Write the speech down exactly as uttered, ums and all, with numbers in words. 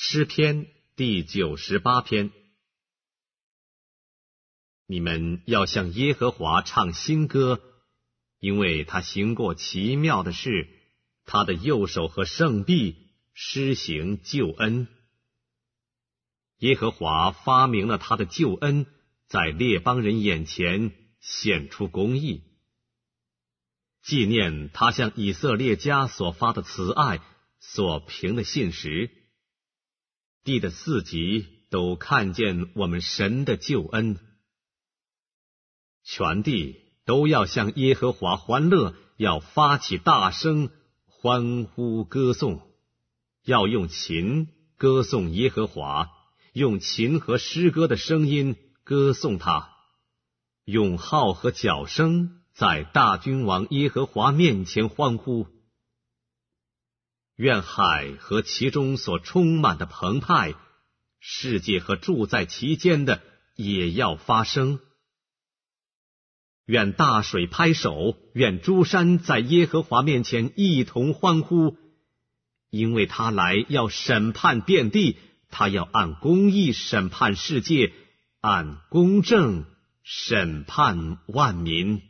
诗篇第九十八篇。你们要向耶和华唱新歌，因为他行过奇妙的事，他的右手和圣臂施行救恩。耶和华发明了他的救恩，在列邦人眼前显出公义，纪念他向以色列家所发的慈爱，所凭的信实。地的四极都看见我们神的救恩，全地都要向耶和华欢乐，要发起大声欢呼歌颂，要用琴歌颂耶和华，用琴和诗歌的声音歌颂他，用号和角声在大君王耶和华面前欢呼。愿海和其中所充满的澎湃，世界和住在其间的也要发声。愿大水拍手，愿诸山在耶和华面前一同欢呼，因为他来要审判遍地，他要按公义审判世界，按公正审判万民。